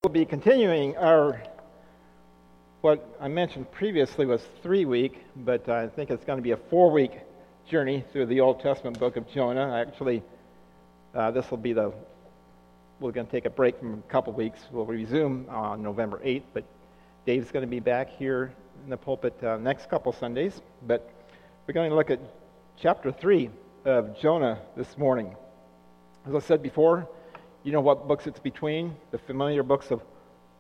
will be continuing our, what I mentioned previously was 3-week, but I think it's going to be a 4-week journey through the Old Testament book of Jonah. Actually, we're going to take a break from a couple weeks. We'll resume on November 8th, but Dave's going to be back here in the pulpit next couple Sundays. But we're going to look at chapter 3 of Jonah this morning. As I said before, you know what books it's between? The familiar books of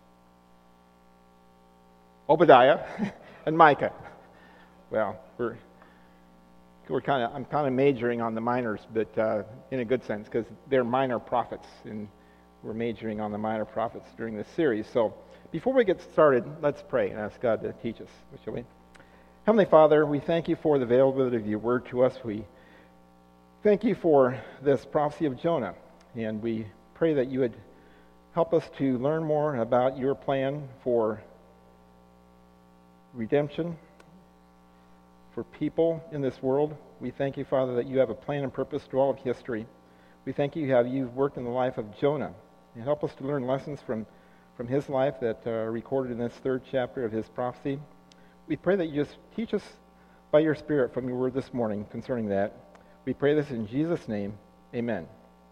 Obadiah and Micah. Well, I'm kind of majoring on the minors, but in a good sense, because they're minor prophets, and we're majoring on the minor prophets during this series. So before we get started, let's pray and ask God to teach us, shall we? Heavenly Father, we thank you for the availability of your word to us. We thank you for this prophecy of Jonah, and we pray that you would help us to learn more about your plan for redemption for people in this world. We thank you, Father, that you have a plan and purpose to all of history. We thank you how you've worked in the life of Jonah, and help us to learn lessons from his life that are recorded in this 3rd chapter of his prophecy. We pray that you just teach us by your Spirit from your word this morning concerning that. We pray this in Jesus' name. Amen.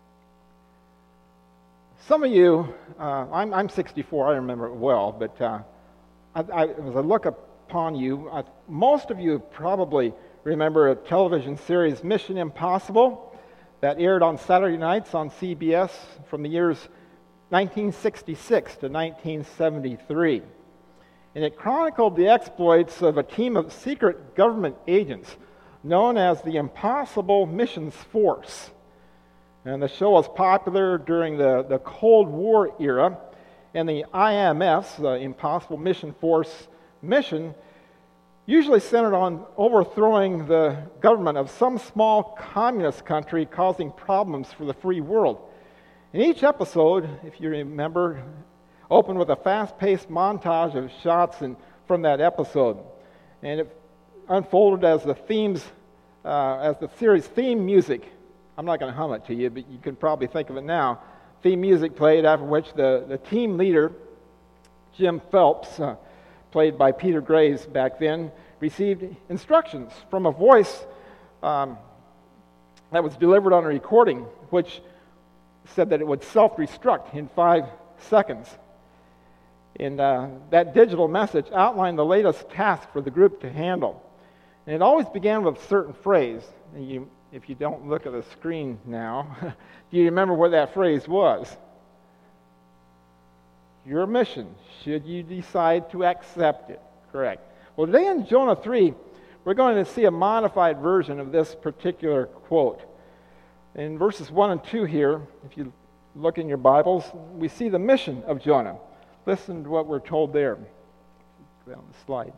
Some of you, I'm 64, I remember it well, but as I look upon you, most of you probably remember a television series, Mission Impossible, that aired on Saturday nights on CBS from the years 1966 to 1973. And it chronicled the exploits of a team of secret government agents known as the Impossible Missions Force. And the show was popular during the Cold War era, and the IMF, the Impossible Mission Force mission, usually centered on overthrowing the government of some small communist country causing problems for the free world. And each episode, if you remember, opened with a fast-paced montage of shots from that episode. And it unfolded as the series theme music. I'm not going to hum it to you, but you can probably think of it now. Theme music played, after which the team leader, Jim Phelps, played by Peter Graves back then, received instructions from a voice that was delivered on a recording, which said that it would self-destruct in 5 seconds. And that digital message outlined the latest task for the group to handle. And it always began with a certain phrase. And if you don't look at the screen now, do you remember what that phrase was? Your mission, should you decide to accept it. Correct. Well, today in Jonah 3, we're going to see a modified version of this particular quote. In verses 1 and 2 here, if you look in your Bibles, we see the mission of Jonah. Listen to what we're told there. Go down the slide.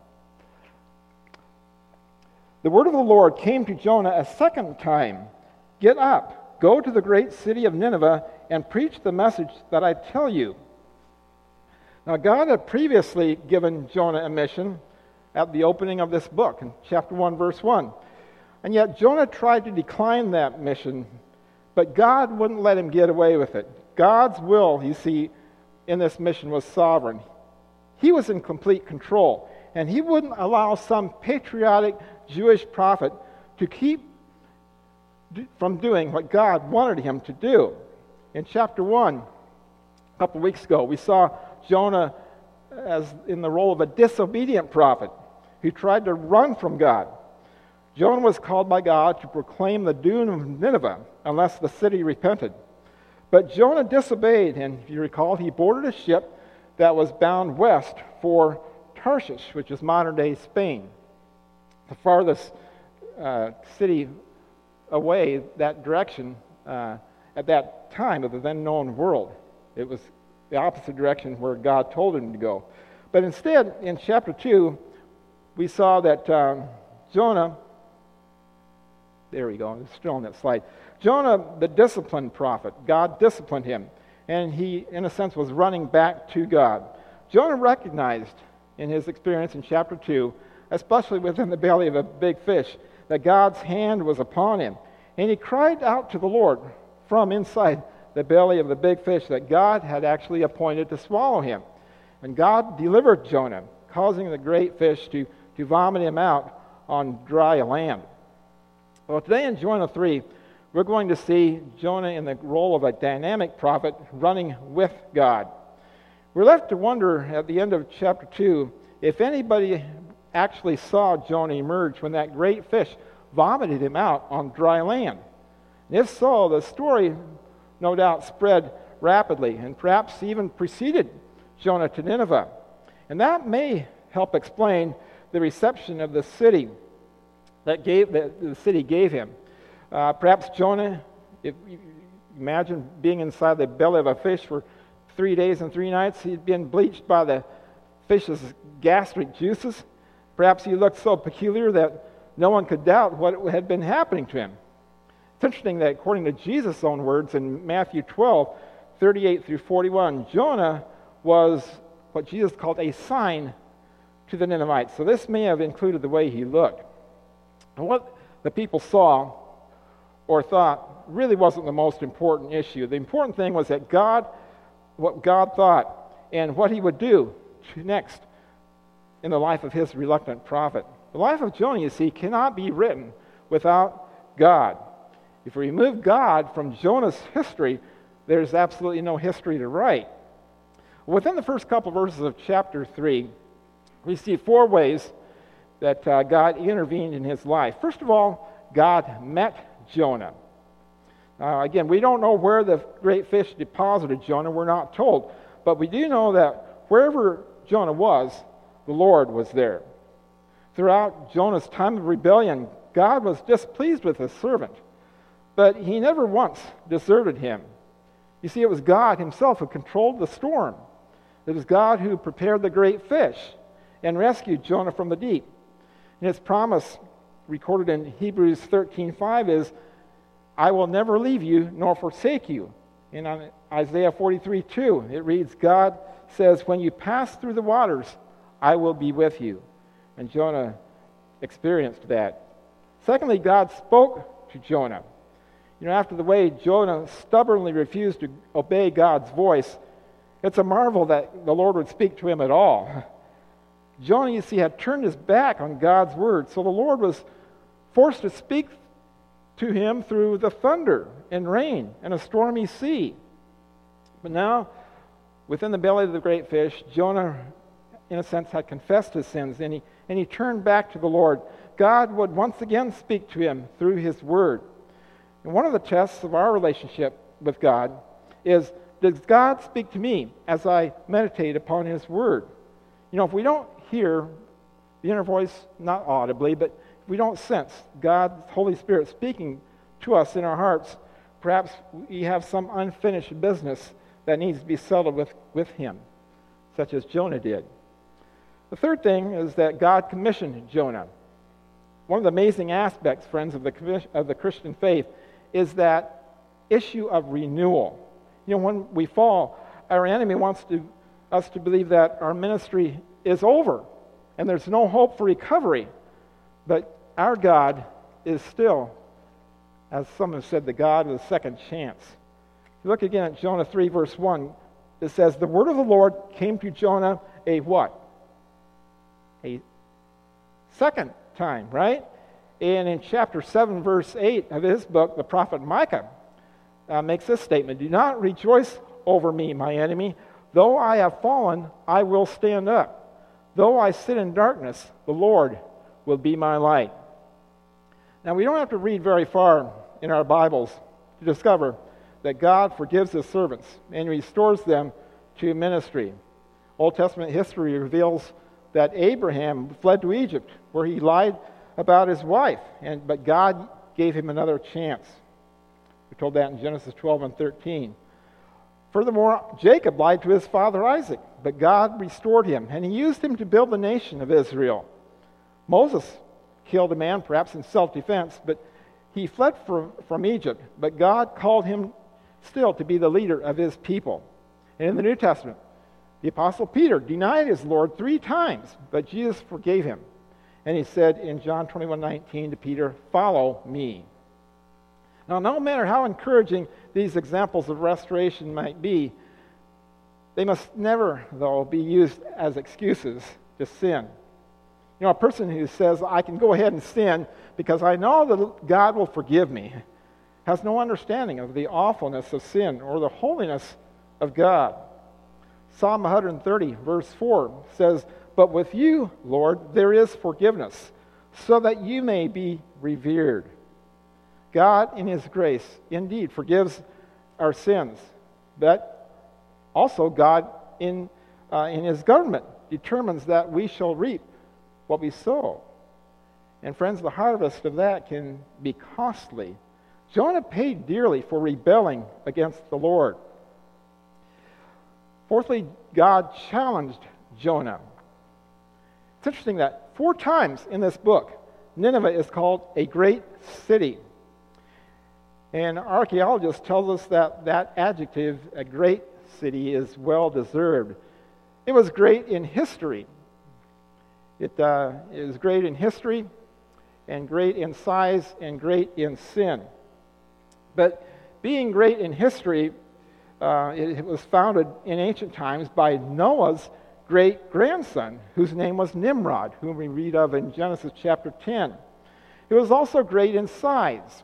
The word of the Lord came to Jonah a second time. Get up, go to the great city of Nineveh, and preach the message that I tell you. Now, God had previously given Jonah a mission at the opening of this book, in chapter 1, verse 1. And yet Jonah tried to decline that mission, but God wouldn't let him get away with it. God's will, you see, in this mission was sovereign. He was in complete control, and he wouldn't allow some patriotic Jewish prophet to keep from doing what God wanted him to do. In chapter 1, a couple weeks ago, we saw Jonah as in the role of a disobedient prophet who tried to run from God. Jonah was called by God to proclaim the doom of Nineveh unless the city repented. But Jonah disobeyed, and if you recall, he boarded a ship that was bound west for Tarshish, which is modern-day Spain. The farthest city away that direction at that time of the then-known world. It was the opposite direction where God told him to go. But instead, in chapter 2, we saw that Jonah, there we go, it's still on that slide. Jonah, the disciplined prophet, God disciplined him, and he, in a sense, was running back to God. Jonah recognized in his experience in chapter 2, especially within the belly of a big fish, that God's hand was upon him. And he cried out to the Lord from inside the belly of the big fish that God had actually appointed to swallow him. And God delivered Jonah, causing the great fish to vomit him out on dry land. Well, today in Jonah 3, we're going to see Jonah in the role of a dynamic prophet running with God. We're left to wonder at the end of chapter 2 if anybody actually saw Jonah emerge when that great fish vomited him out on dry land. And if so, the story no doubt spread rapidly and perhaps even preceded Jonah to Nineveh. And that may help explain the reception of the city that the city gave him. Perhaps Jonah, if you imagine being inside the belly of a fish for 3 days and 3 nights, he'd been bleached by the fish's gastric juices. Perhaps he looked so peculiar that no one could doubt what had been happening to him. It's interesting that according to Jesus' own words in Matthew 12:38 through 41, Jonah was what Jesus called a sign to the Ninevites. So this may have included the way he looked. And what the people saw or thought really wasn't the most important issue. The important thing was that what God thought and what he would do next in the life of his reluctant prophet. The life of Jonah, you see, cannot be written without God. If we remove God from Jonah's history, there's absolutely no history to write. Within the first couple verses of chapter 3, we see 4 ways that God intervened in his life. First of all, God met Jonah. Again, we don't know where the great fish deposited Jonah. We're not told. But we do know that wherever Jonah was, the Lord was there. Throughout Jonah's time of rebellion, God was displeased with his servant. But he never once deserted him. You see, it was God himself who controlled the storm. It was God who prepared the great fish and rescued Jonah from the deep. And his promise recorded in Hebrews 13:5 is, I will never leave you nor forsake you. And on Isaiah 43:2, it reads, God says, when you pass through the waters, I will be with you. And Jonah experienced that. Secondly, God spoke to Jonah. After the way Jonah stubbornly refused to obey God's voice, it's a marvel that the Lord would speak to him at all. Jonah, you see, had turned his back on God's word, so the Lord was forced to speak to him through the thunder and rain and a stormy sea. But now, within the belly of the great fish, Jonah, in a sense, had confessed his sins, and he turned back to the Lord. God would once again speak to him through his word. And one of the tests of our relationship with God is, does God speak to me as I meditate upon his word? If we don't hear the inner voice, not audibly, but if we don't sense God's Holy Spirit speaking to us in our hearts, perhaps we have some unfinished business that needs to be settled with him, such as Jonah did. The third thing is that God commissioned Jonah. One of the amazing aspects, friends, of the Christian faith is that issue of renewal. When we fall, our enemy wants us to believe that our ministry is over and there's no hope for recovery. But our God is still, as some have said, the God of the second chance. If you look again at Jonah 3, verse 1, it says, the word of the Lord came to Jonah a what? A second time, right? And in chapter 7, verse 8 of his book, the prophet Micah makes this statement, do not rejoice over me, my enemy. Though I have fallen, I will stand up. Though I sit in darkness, the Lord will be my light. Now, we don't have to read very far in our Bibles to discover that God forgives his servants and restores them to ministry. Old Testament history reveals that Abraham fled to Egypt, where he lied about his wife, but God gave him another chance. We're told that in Genesis 12 and 13. Furthermore, Jacob lied to his father Isaac, but God restored him, and he used him to build the nation of Israel. Moses killed a man, perhaps in self-defense, but he fled from Egypt, but God called him still to be the leader of his people. And in the New Testament, the Apostle Peter denied his Lord 3 times, but Jesus forgave him. And he said in John 21:19 to Peter, follow me. Now, no matter how encouraging these examples of restoration might be, they must never, though, be used as excuses to sin. You know, a person who says, I can go ahead and sin because I know that God will forgive me, has no understanding of the awfulness of sin or the holiness of God. Psalm 130, verse 4 says, But with you, Lord, there is forgiveness, so that you may be revered. God, in His grace, indeed forgives our sins, but also God, in His government, determines that we shall reap what we sow. And friends, the harvest of that can be costly. Jonah paid dearly for rebelling against the Lord. Fourthly, God challenged Jonah. It's interesting that 4 times in this book, Nineveh is called a great city. And archaeologists tell us that that adjective, a great city, is well deserved. It was great in history. It is great in history, and great in size, and great in sin. But being great in history, it was founded in ancient times by Noah's great-grandson, whose name was Nimrod, whom we read of in Genesis chapter 10. It was also great in size.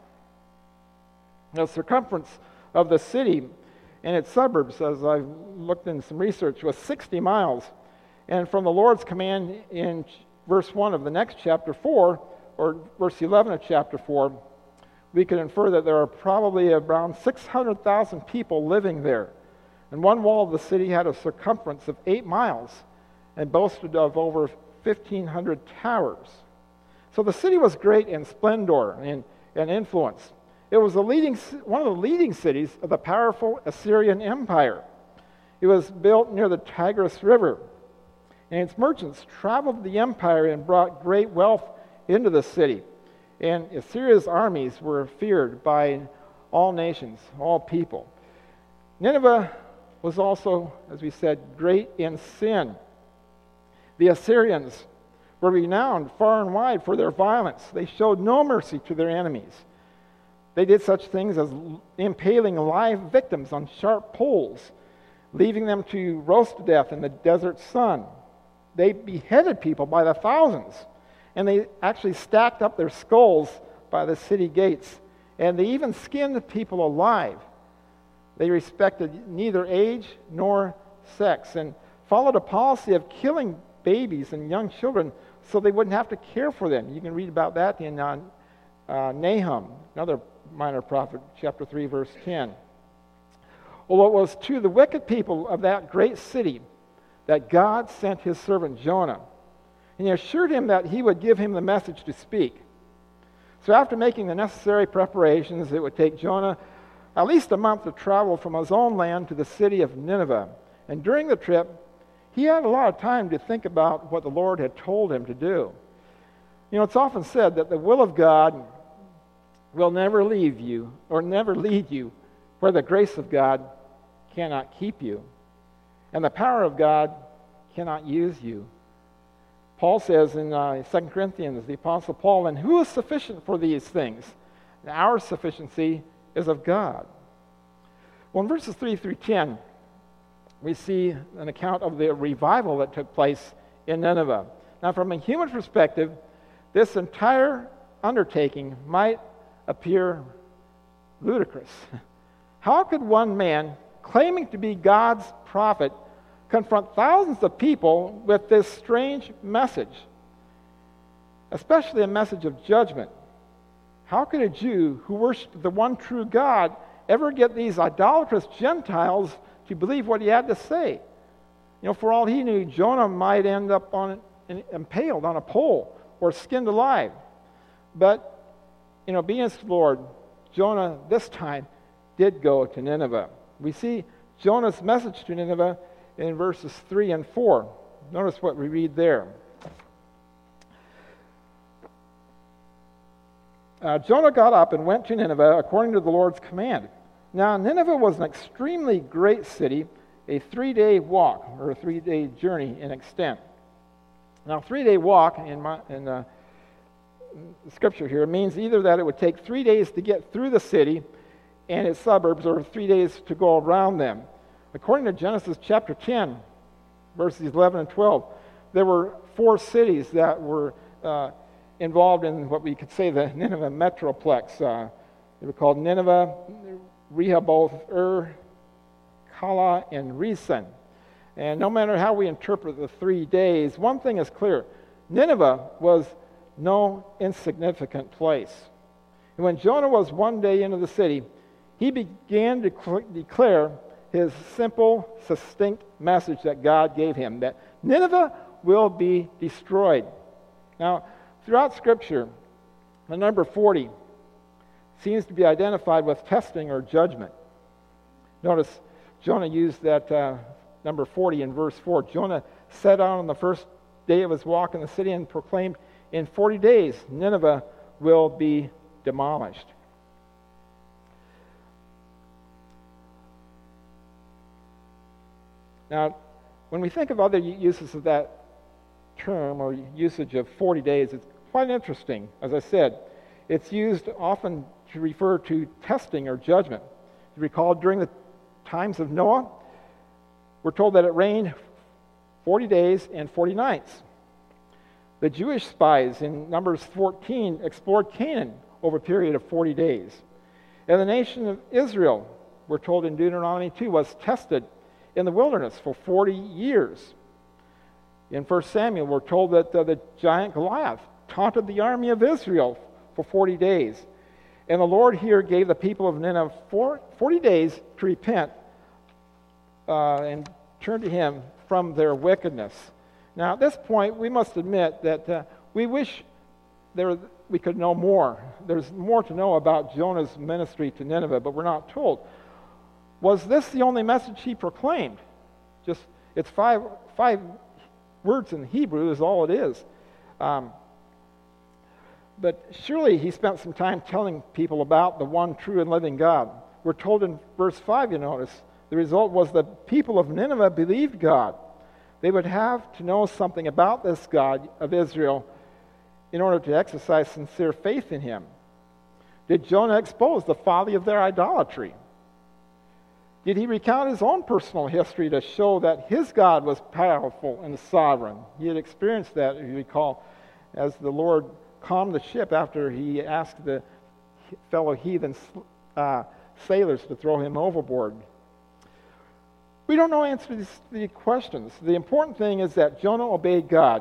The circumference of the city and its suburbs, as I've looked in some research, was 60 miles. And from the Lord's command in verse 1 of the next chapter 4, or verse 11 of chapter 4, we can infer that there are probably around 600,000 people living there. And one wall of the city had a circumference of 8 miles and boasted of over 1,500 towers. So the city was great in splendor and influence. It was one of the leading cities of the powerful Assyrian Empire. It was built near the Tigris River, and its merchants traveled the empire and brought great wealth into the city. And Assyria's armies were feared by all nations, all people. Nineveh was also, as we said, great in sin. The Assyrians were renowned far and wide for their violence. They showed no mercy to their enemies. They did such things as impaling live victims on sharp poles, leaving them to roast to death in the desert sun. They beheaded people by the thousands, and they actually stacked up their skulls by the city gates, and they even skinned people alive. They respected neither age nor sex and followed a policy of killing babies and young children so they wouldn't have to care for them. You can read about that in Nahum, another minor prophet, chapter 3, verse 10. Well, it was to the wicked people of that great city that God sent His servant Jonah, and He assured him that He would give him the message to speak. So after making the necessary preparations, it would take Jonah at least a month to travel from his own land to the city of Nineveh. And during the trip, he had a lot of time to think about what the Lord had told him to do. You know, it's often said that the will of God will never leave you or never lead you where the grace of God cannot keep you, and the power of God cannot use you. Paul says in 2 Corinthians, the Apostle Paul, and who is sufficient for these things? And our sufficiency is of God. Well, in verses 3 through 10, we see an account of the revival that took place in Nineveh. Now, from a human perspective, this entire undertaking might appear ludicrous. How could one man, claiming to be God's prophet, confront thousands of people with this strange message, especially a message of judgment? How could a Jew who worshiped the one true God ever get these idolatrous Gentiles to believe what he had to say? You know, for all he knew, Jonah might end up impaled on a pole or skinned alive. But in obedience to the Lord, Jonah this time did go to Nineveh. We see Jonah's message to Nineveh in verses 3 and 4. Notice what we read there. Jonah got up and went to Nineveh according to the Lord's command. Now, Nineveh was an extremely great city, a 3-day walk or a 3-day journey in extent. Now, 3-day walk scripture here means either that it would take 3 days to get through the city and its suburbs, or 3 days to go around them. According to Genesis chapter 10, verses 11 and 12, there were 4 cities that were involved in what we could say the Nineveh metroplex. They were called Nineveh, Rehoboth, Kala, and Resen. And no matter how we interpret the 3 days, one thing is clear. Nineveh was no insignificant place. And when Jonah was 1 day into the city, he began to declare his simple, succinct message that God gave him, that Nineveh will be destroyed. Now, throughout Scripture, the number 40 seems to be identified with testing or judgment. Notice Jonah used that number 40 in verse 4. Jonah set out on the first day of his walk in the city and proclaimed, in 40 days Nineveh will be demolished. Now, when we think of other uses of that term or usage of 40 days, it's quite interesting. As I said, it's used often to refer to testing or judgment. You recall during the times of Noah, we're told that it rained 40 days and 40 nights. The Jewish spies in Numbers 14 explored Canaan over a period of 40 days. And the nation of Israel, we're told in Deuteronomy 2, was tested in the wilderness for 40 years. In 1 Samuel, we're told that the giant Goliath taunted the army of Israel for 40 days. And the Lord here gave the people of Nineveh 40 days to repent and turn to Him from their wickedness. Now, at this point, we must admit that we wish we could know more. There's more to know about Jonah's ministry to Nineveh, but we're not told. Was this the only message he proclaimed? Just, it's five words in Hebrew is all it is. But surely he spent some time telling people about the one true and living God. We're told in verse 5, you notice, the result was the people of Nineveh believed God. They would have to know something about this God of Israel in order to exercise sincere faith in Him. Did Jonah expose the folly of their idolatry? Did he recount his own personal history to show that his God was powerful and sovereign? He had experienced that, if you recall, as the Lord calmed the ship after he asked the fellow heathen sailors to throw him overboard. We don't know answers to these questions. The important thing is that Jonah obeyed God,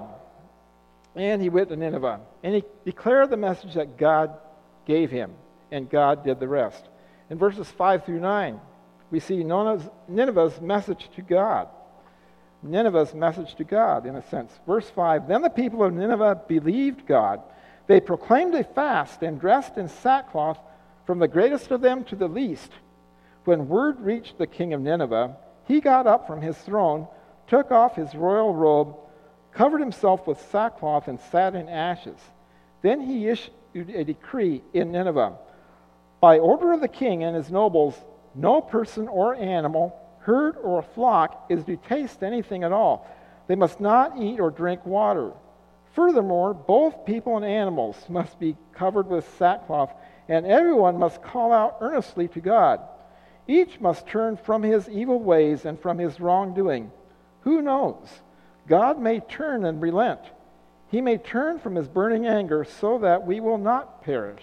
and he went to Nineveh, and he declared the message that God gave him, and God did the rest. In verses 5 through 9, we see Nineveh's message to God. Nineveh's message to God, in a sense. Verse 5, then the people of Nineveh believed God. They proclaimed a fast and dressed in sackcloth from the greatest of them to the least. When word reached the king of Nineveh, he got up from his throne, took off his royal robe, covered himself with sackcloth, and sat in ashes. Then he issued a decree in Nineveh. By order of the king and his nobles, no person or animal, herd or flock is to taste anything at all. They must not eat or drink water. Furthermore, both people and animals must be covered with sackcloth, and everyone must call out earnestly to God. Each must turn from his evil ways and from his wrongdoing. Who knows? God may turn and relent. He may turn from his burning anger so that we will not perish.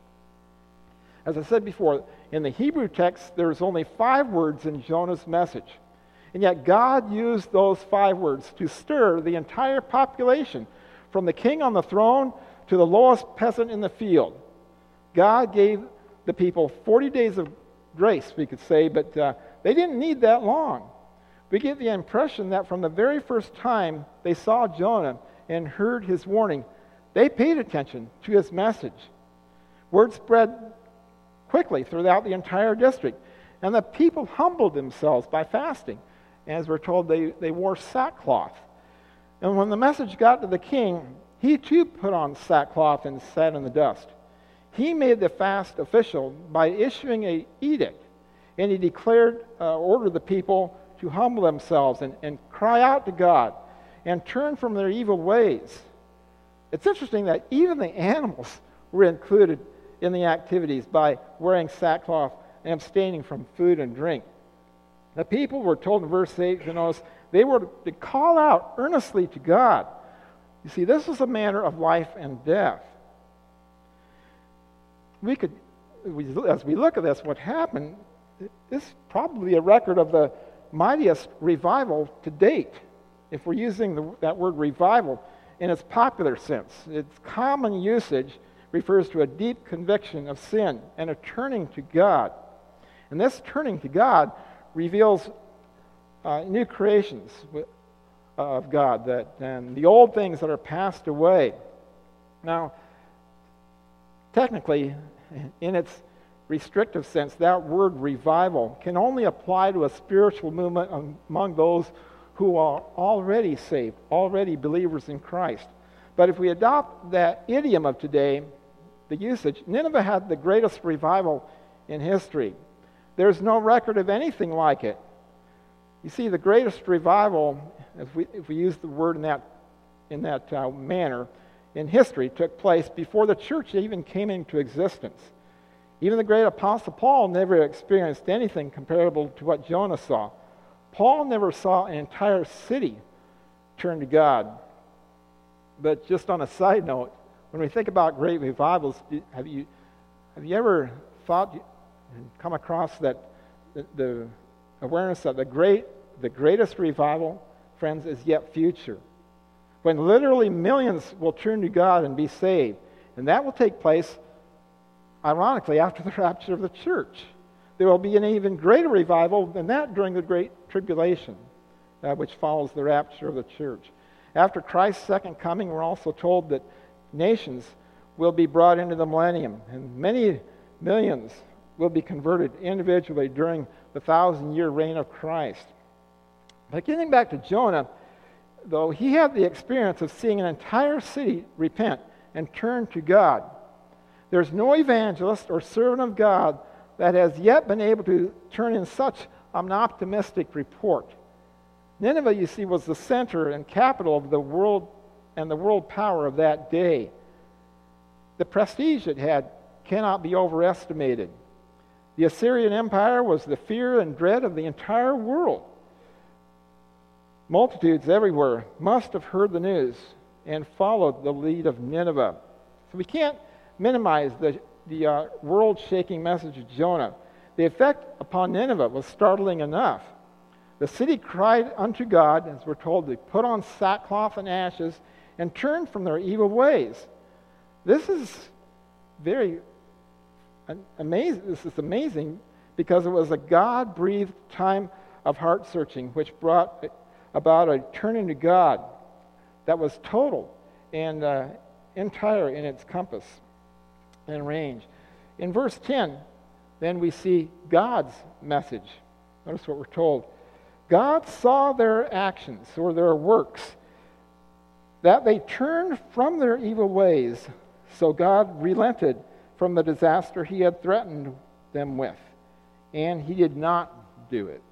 As I said before, in the Hebrew text, there's only 5 words in Jonah's message. And yet God used those 5 words to stir the entire population, from the king on the throne to the lowest peasant in the field. God gave the people 40 days of grace, we could say, but they didn't need that long. We get the impression that from the very first time they saw Jonah and heard his warning, they paid attention to his message. Word spread quickly throughout the entire district, and the people humbled themselves by fasting. As we're told, they wore sackcloth. And when the message got to the king, he too put on sackcloth and sat in the dust. He made the fast official by issuing an edict, and he ordered the people to humble themselves and cry out to God and turn from their evil ways. It's interesting that even the animals were included in the activities by wearing sackcloth and abstaining from food and drink. The people were told in verse 8, notice, they were to call out earnestly to God. You see, this is a matter of life and death. As we look at this, what happened, this is probably a record of the mightiest revival to date, if we're using that word revival in its popular sense. Its common usage refers to a deep conviction of sin and a turning to God. And this turning to God reveals new creations of God, and the old things that are passed away. Now, technically, in its restrictive sense, that word revival can only apply to a spiritual movement among those who are already saved, already believers in Christ. But if we adopt that idiom of today, the usage, Nineveh had the greatest revival in history. There's no record of anything like it. You see, the greatest revival, if we use the word in that manner, in history took place before the church even came into existence. Even the great Apostle Paul never experienced anything comparable to what Jonah saw. Paul never saw an entire city turn to God. But just on a side note, when we think about great revivals, have you ever thought and come across that the awareness that the greatest revival, friends, is yet future, when literally millions will turn to God and be saved, and that will take place, ironically, after the rapture of the church. There will be an even greater revival than that during the Great Tribulation, which follows the rapture of the church. After Christ's second coming, we're also told that nations will be brought into the millennium, and many millions will be converted individually during the 1,000-year reign of Christ. But getting back to Jonah, though, he had the experience of seeing an entire city repent and turn to God. There's no evangelist or servant of God that has yet been able to turn in such an optimistic report. Nineveh, you see, was the center and capital of the world and the world power of that day. The prestige it had cannot be overestimated. The Assyrian Empire was the fear and dread of the entire world. Multitudes everywhere must have heard the news and followed the lead of Nineveh. So we can't minimize the world-shaking message of Jonah. The effect upon Nineveh was startling enough. The city cried unto God, as we're told, they put on sackcloth and ashes and turned from their evil ways. This is very amazing. This is amazing because it was a God-breathed time of heart-searching which brought about a turning to God that was total and entire in its compass and range. In verse 10, then we see God's message. Notice what we're told. God saw their actions or their works, that they turned from their evil ways, so God relented from the disaster he had threatened them with, and he did not do it.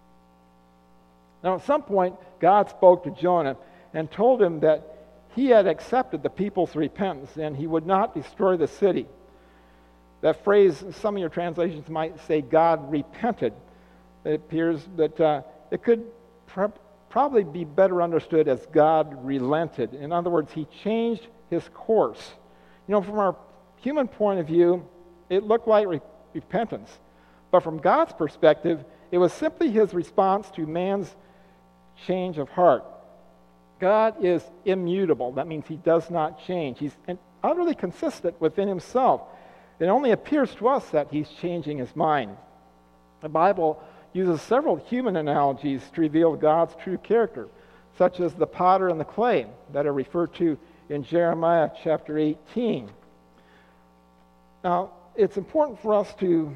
Now, at some point, God spoke to Jonah and told him that he had accepted the people's repentance and he would not destroy the city. That phrase, some of your translations might say God repented. It appears that it could probably be better understood as God relented. In other words, he changed his course. You know, from our human point of view, it looked like repentance. But from God's perspective, it was simply his response to man's change of heart. God is immutable. That means he does not change. He's utterly consistent within himself. It only appears to us that he's changing his mind. The Bible uses several human analogies to reveal God's true character, such as the potter and the clay that are referred to in Jeremiah chapter 18. Now, it's important for us to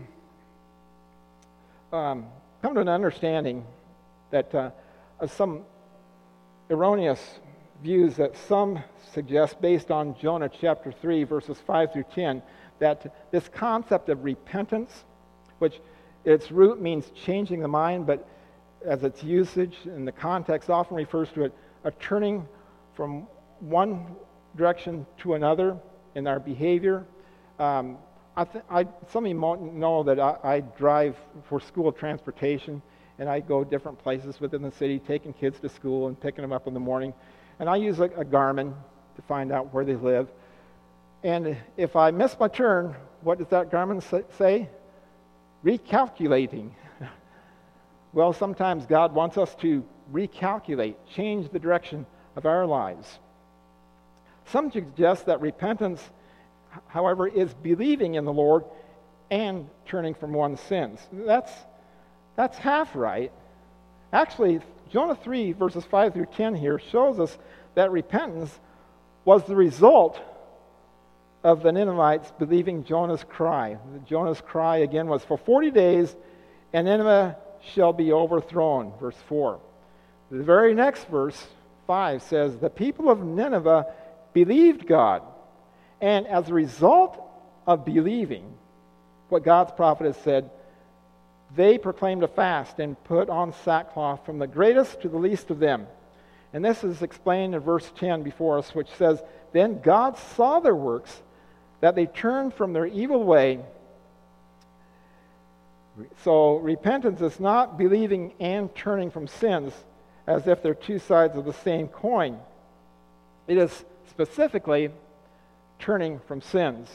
come to an understanding that of some erroneous views that some suggest based on Jonah chapter 3, verses 5 through 10, that this concept of repentance, which its root means changing the mind, but as its usage in the context often refers to it, a turning from one direction to another in our behavior. Some of you might know that I drive for school transportation, and I go different places within the city, taking kids to school and picking them up in the morning. And I use a Garmin to find out where they live. And if I miss my turn, what does that Garmin say? Recalculating. Well, sometimes God wants us to recalculate, change the direction of our lives. Some suggest that repentance, however, is believing in the Lord and turning from one's sins. That's half right. Actually, Jonah 3, verses 5 through 10 here shows us that repentance was the result of the Ninevites believing Jonah's cry. Jonah's cry, again, was for 40 days, and Nineveh shall be overthrown, verse 4. The very next verse, 5, says, the people of Nineveh believed God, and as a result of believing what God's prophet has said, they proclaimed a fast and put on sackcloth from the greatest to the least of them. And this is explained in verse 10 before us, which says, then God saw their works, that they turned from their evil way. So repentance is not believing and turning from sins as if they're two sides of the same coin. It is specifically turning from sins.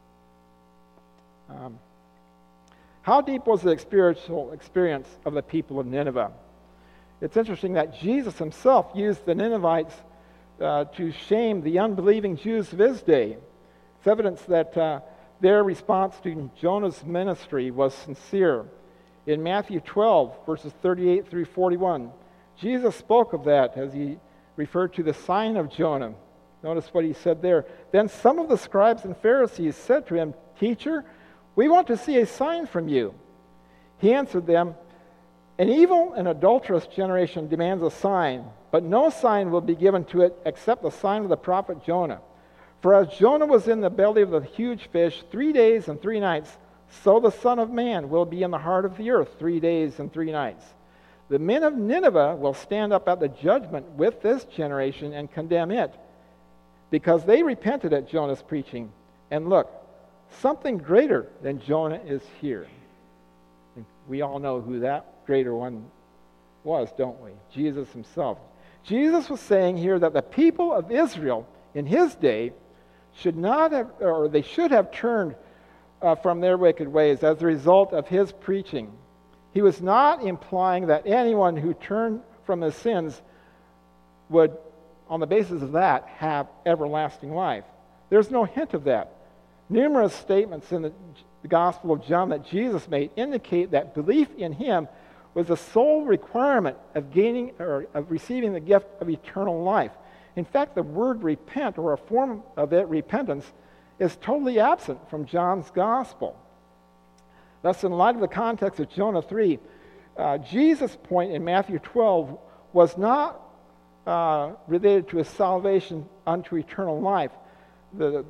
How deep was the spiritual experience of the people of Nineveh? It's interesting that Jesus himself used the Ninevites to shame the unbelieving Jews of his day. It's evidence that their response to Jonah's ministry was sincere. In Matthew 12, verses 38 through 41, Jesus spoke of that as he referred to the sign of Jonah. Notice what he said there. Then some of the scribes and Pharisees said to him, Teacher, we want to see a sign from you. He answered them, an evil and adulterous generation demands a sign, but no sign will be given to it except the sign of the prophet Jonah. For as Jonah was in the belly of the huge fish 3 days and 3 nights, so the Son of Man will be in the heart of the earth 3 days and 3 nights. The men of Nineveh will stand up at the judgment with this generation and condemn it, because they repented at Jonah's preaching. And look, something greater than Jonah is here. And we all know who that greater one was, don't we? Jesus himself. Jesus was saying here that the people of Israel in his day should not have, or they should have turned from their wicked ways as a result of his preaching. He was not implying that anyone who turned from his sins would, on the basis of that, have everlasting life. There's no hint of that. Numerous statements in the Gospel of John that Jesus made indicate that belief in him was the sole requirement of gaining or of receiving the gift of eternal life. In fact, the word repent, or a form of it, repentance, is totally absent from John's Gospel. Thus, in light of the context of Jonah 3, Jesus' point in Matthew 12 was not related to his salvation unto eternal life. It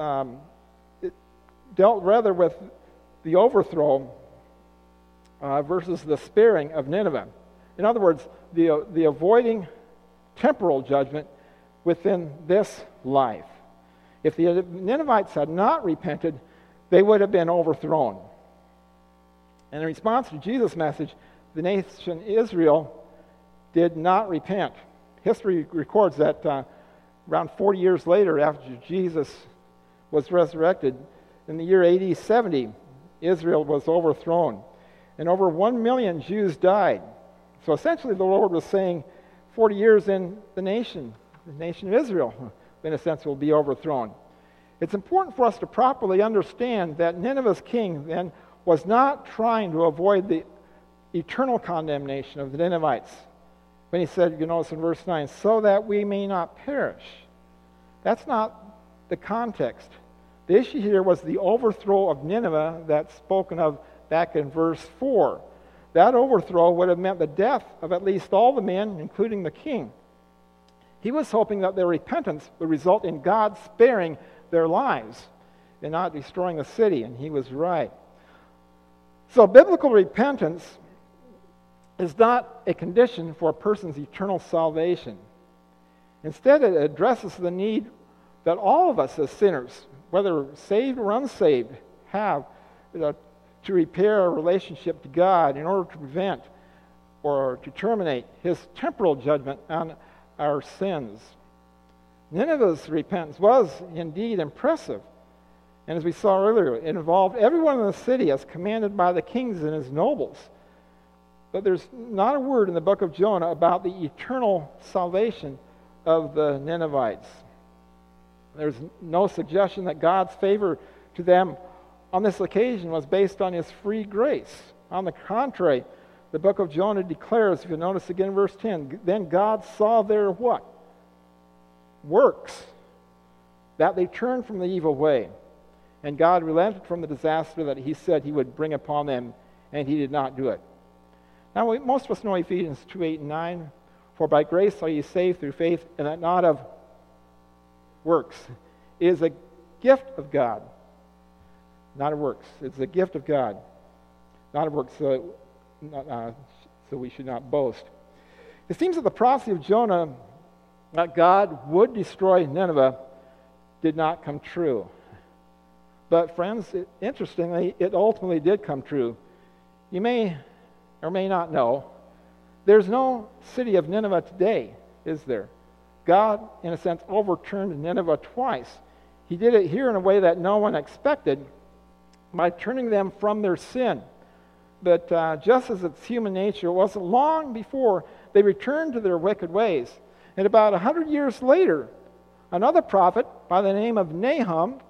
dealt rather with the overthrow versus the sparing of Nineveh. In other words, the avoiding temporal judgment within this life. If the Ninevites had not repented, they would have been overthrown. And in response to Jesus' message, the nation Israel did not repent. History records that around 40 years later, after Jesus was resurrected, in the year AD 70, Israel was overthrown. And over 1 million Jews died. So essentially the Lord was saying 40 years in the nation of Israel, in a sense, will be overthrown. It's important for us to properly understand that Nineveh's king then was not trying to avoid the eternal condemnation of the Ninevites. When he said, you notice in verse 9, so that we may not perish. That's not the context. The issue here was the overthrow of Nineveh that's spoken of back in verse 4. That overthrow would have meant the death of at least all the men, including the king. He was hoping that their repentance would result in God sparing their lives and not destroying the city, and he was right. So biblical repentance is not a condition for a person's eternal salvation. Instead, it addresses the need that all of us as sinners, whether saved or unsaved, have to repair our relationship to God in order to prevent or to terminate his temporal judgment on our sins. Nineveh's repentance was indeed impressive. And as we saw earlier, it involved everyone in the city as commanded by the kings and his nobles. But there's not a word in the book of Jonah about the eternal salvation of the Ninevites. There's no suggestion that God's favor to them on this occasion was based on his free grace. On the contrary, the book of Jonah declares, if you notice again in verse 10, then God saw their what? Works, that they turned from the evil way. And God relented from the disaster that he said he would bring upon them, and he did not do it. Now, most of us know Ephesians 2:8 and 9. For by grace are ye saved through faith, and that not of works. It is a gift of God, not of works. It's a gift of God, not of works, so we should not boast. It seems that the prophecy of Jonah that God would destroy Nineveh did not come true. But friends, interestingly, it ultimately did come true. You may or may not know, there's no city of Nineveh today, is there? God, in a sense, overturned Nineveh twice. He did it here in a way that no one expected by turning them from their sin. But just as it's human nature, it wasn't long before they returned to their wicked ways. And about 100 years later, another prophet by the name of Nahum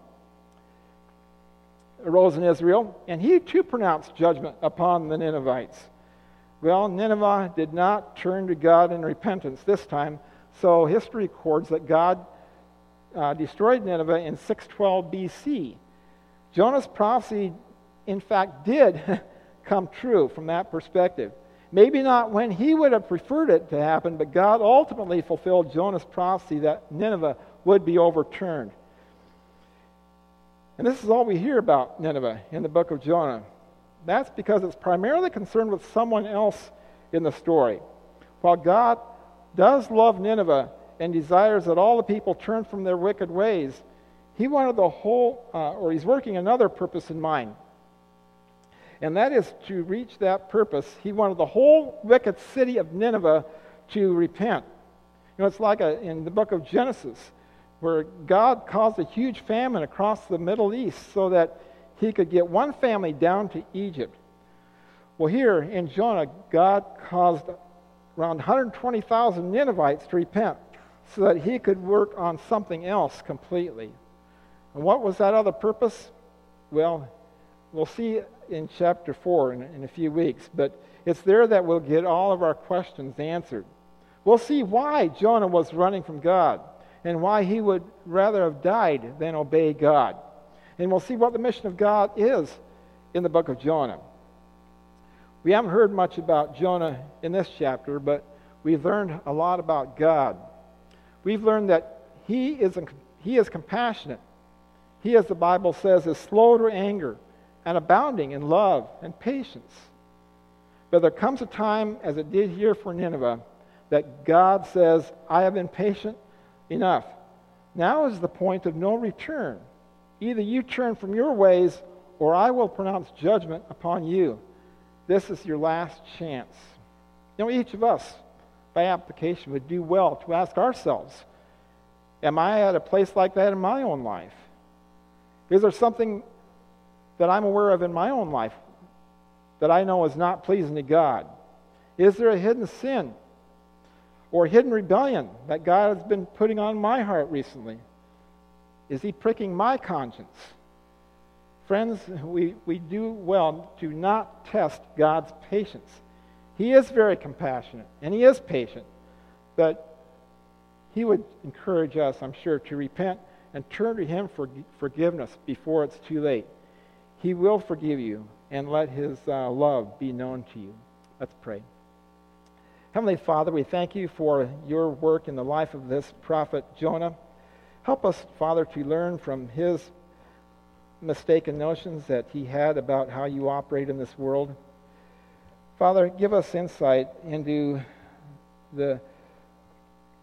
arose in Israel, and he too pronounced judgment upon the Ninevites. Well, Nineveh did not turn to God in repentance this time, so history records that God destroyed Nineveh in 612 BC. Jonah's prophecy, in fact, did come true from that perspective. Maybe not when he would have preferred it to happen, but God ultimately fulfilled Jonah's prophecy that Nineveh would be overturned. And this is all we hear about Nineveh in the book of Jonah. That's because it's primarily concerned with someone else in the story. While God does love Nineveh and desires that all the people turn from their wicked ways, he wanted he's working another purpose in mind. And that is to reach that purpose. He wanted the whole wicked city of Nineveh to repent. You know, it's like in the book of Genesis, where God caused a huge famine across the Middle East so that he could get one family down to Egypt. Well, here in Jonah, God caused around 120,000 Ninevites to repent so that he could work on something else completely. And what was that other purpose? Well, we'll see in chapter 4 in a few weeks, but it's there that we'll get all of our questions answered. We'll see why Jonah was running from God and why he would rather have died than obey God. And we'll see what the mission of God is in the book of Jonah. We haven't heard much about Jonah in this chapter, but we've learned a lot about God. We've learned that he is compassionate. He, as the Bible says, is slow to anger and abounding in love and patience. But there comes a time, as it did here for Nineveh, that God says, I have been patient enough. Now is the point of no return. Either you turn from your ways, or I will pronounce judgment upon you. This is your last chance. You know, each of us, by application, would do well to ask ourselves, am I at a place like that in my own life? Is there something that I'm aware of in my own life that I know is not pleasing to God? Is there a hidden sin or hidden rebellion that God has been putting on my heart recently? Is he pricking my conscience? Friends, we do well to not test God's patience. He is very compassionate and he is patient, but he would encourage us, I'm sure, to repent and turn to him for forgiveness before it's too late. He will forgive you and let his love be known to you. Let's pray. Heavenly Father, we thank you for your work in the life of this prophet Jonah. Help us, Father, to learn from his mistaken notions that he had about how you operate in this world. Father, give us insight into the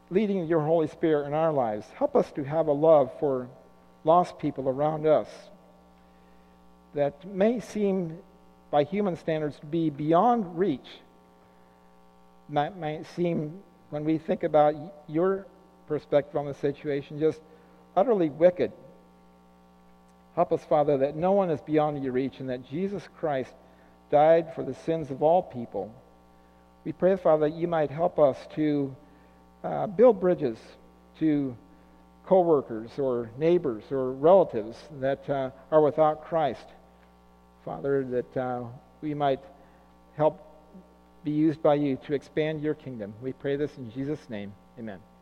leading of your Holy Spirit in our lives. Help us to have a love for lost people around us that may seem, by human standards, to be beyond reach. Might seem, when we think about your perspective on the situation, just utterly wicked. Help us, Father, that no one is beyond your reach and that Jesus Christ died for the sins of all people. We pray, Father, that you might help us to build bridges to co-workers or neighbors or relatives that are without Christ. Father, that we might help be used by you to expand your kingdom. We pray this in Jesus' name. Amen.